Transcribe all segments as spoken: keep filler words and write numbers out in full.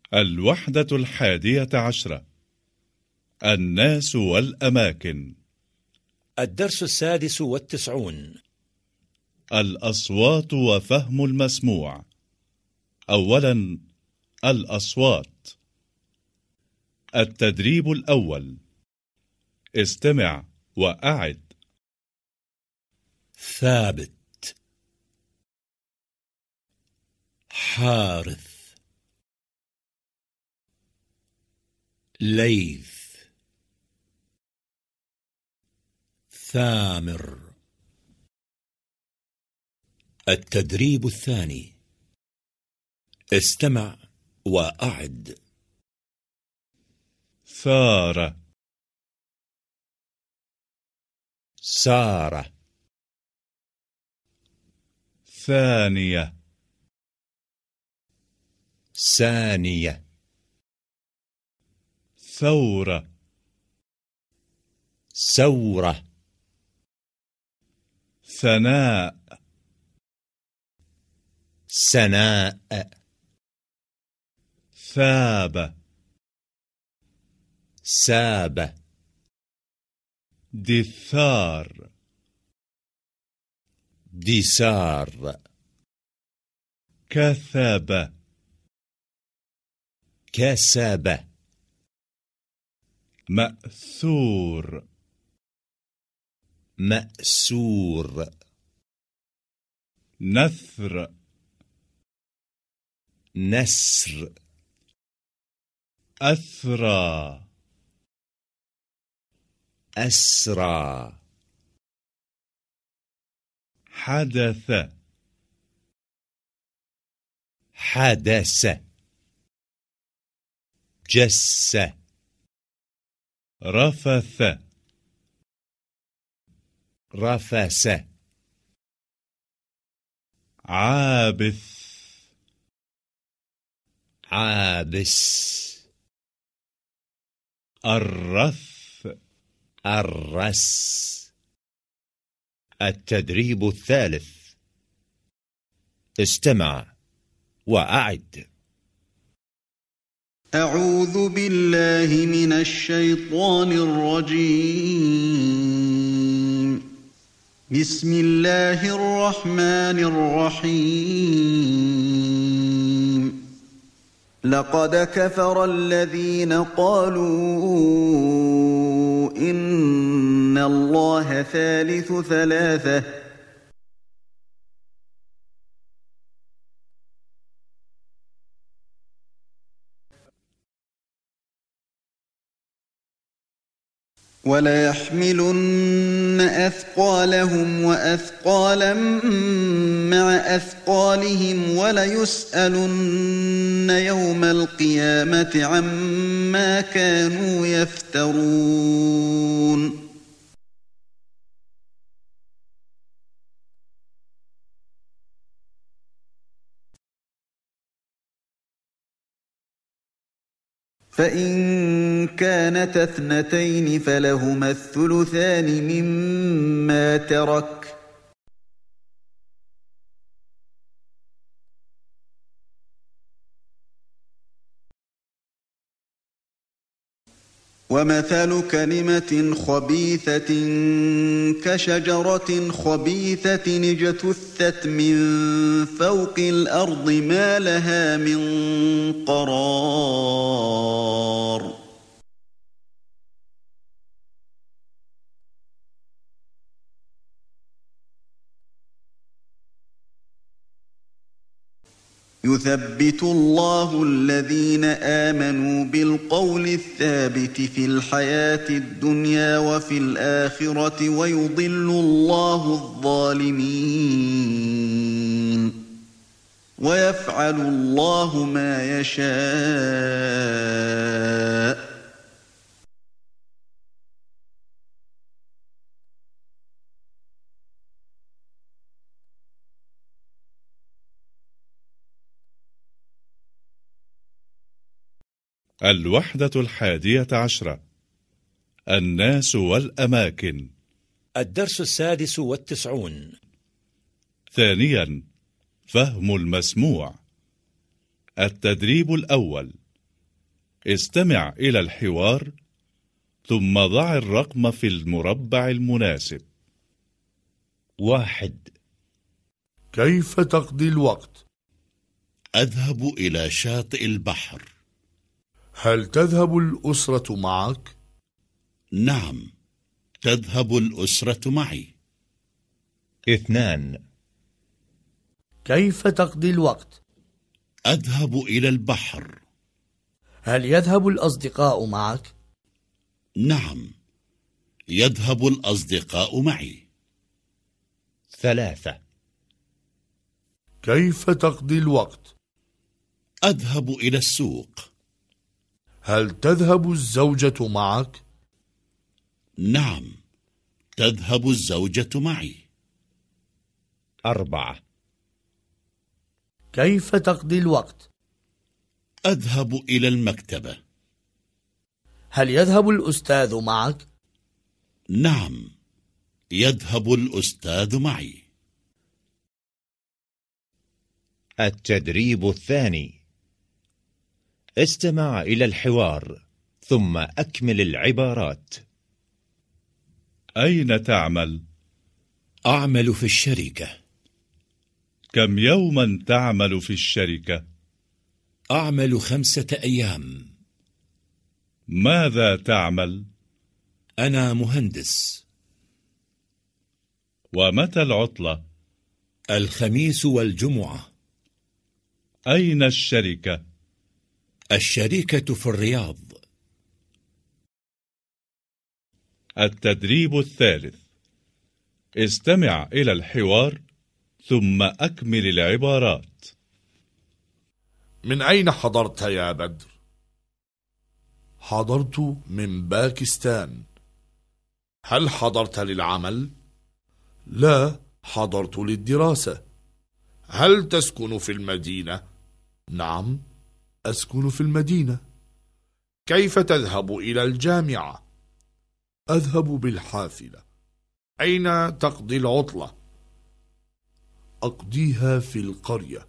الوحدة الحادية عشرة. الناس والأماكن. الدرس السادس والتسعون. الأصوات وفهم المسموع. أولا، الأصوات. التدريب الأول. استمع وأعد. ثابت، حارث، ليث، ثامر. التدريب الثاني. استمع وأعد. ثار، سارة، ثانية، ثانية، ثورة، ثورة، ثناء، سناء، ثاب، ساب، دثار، دسار، كثب، كسب، مأثور، مأسور، نثر، نسر، أثرى، أسرى، حدث، حدث، جس، رفث، رفس، عابث، عابس، الرث، الرس. التدريب الثالث. استمع وأعد. أعوذ بالله من الشيطان الرجيم. بسم الله الرحمن الرحيم. لقد كفر الذين قالوا إن الله ثالث ثلاثة وليحملن أثقالهم وأثقالا مع أثقالهم وليسألن يوم القيامة عما كانوا يفترون. فإن كانت اثنتين فلهما الثلثان مما ترك، ومثل كلمة خبيثة كشجرة خبيثة اجتثت من فوق الأرض ما لها من قرار. يثبت الله الذين آمنوا بالقول الثابت في الحياة الدنيا وفي الآخرة ويضل الله الظالمين ويفعل الله ما يشاء. الوحدة الحادية عشرة. الناس والأماكن. الدرس السادس والتسعون. ثانيا، فهم المسموع. التدريب الأول. استمع إلى الحوار ثم ضع الرقم في المربع المناسب. واحد. كيف تقضي الوقت؟ أذهب إلى شاطئ البحر. هل تذهب الأسرة معك؟ نعم، تذهب الأسرة معي. اثنان. كيف تقضي الوقت؟ أذهب إلى البحر. هل يذهب الأصدقاء معك؟ نعم، يذهب الأصدقاء معي. ثلاثة. كيف تقضي الوقت؟ أذهب إلى السوق. هل تذهب الزوجة معك؟ نعم، تذهب الزوجة معي. أربعة. كيف تقضي الوقت؟ أذهب إلى المكتبة. هل يذهب الأستاذ معك؟ نعم، يذهب الأستاذ معي. التدريب الثاني. استمع إلى الحوار ثم أكمل العبارات. أين تعمل؟ أعمل في الشركة. كم يوما تعمل في الشركة؟ أعمل خمسة أيام. ماذا تعمل؟ أنا مهندس. ومتى العطلة؟ الخميس والجمعة. أين الشركة؟ الشركة في الرياض. التدريب الثالث. استمع إلى الحوار ثم أكمل العبارات. من أين حضرت يا بدر؟ حضرت من باكستان. هل حضرت للعمل؟ لا، حضرت للدراسة. هل تسكن في المدينة؟ نعم، أسكن في المدينة. كيف تذهب إلى الجامعة؟ أذهب بالحافلة. أين تقضي العطلة؟ أقضيها في القرية.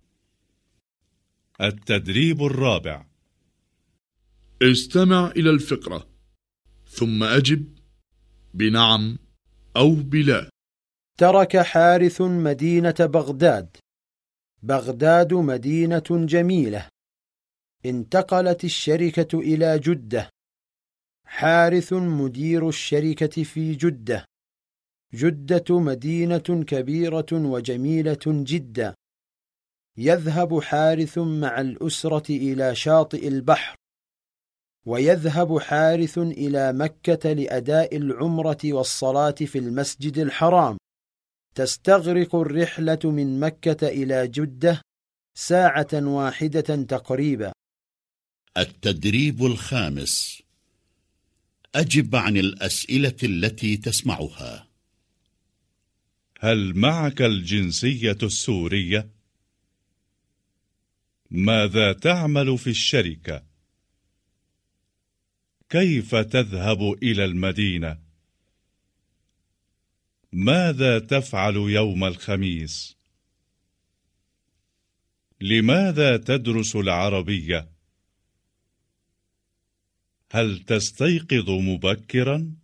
التدريب الرابع. استمع إلى الفقرة ثم أجب بنعم أو بلا. ترك حارث مدينة بغداد. بغداد مدينة جميلة. انتقلت الشركة إلى جدة. حارث مدير الشركة في جدة. جدة مدينة كبيرة وجميلة جدا. يذهب حارث مع الأسرة إلى شاطئ البحر. ويذهب حارث إلى مكة لأداء العمرة والصلاة في المسجد الحرام. تستغرق الرحلة من مكة إلى جدة ساعة واحدة تقريبا. التدريب الخامس. أجب عن الأسئلة التي تسمعها. هل معك الجنسية السورية؟ ماذا تعمل في الشركة؟ كيف تذهب إلى المدينة؟ ماذا تفعل يوم الخميس؟ لماذا تدرس العربية؟ هل تستيقظ مبكرا؟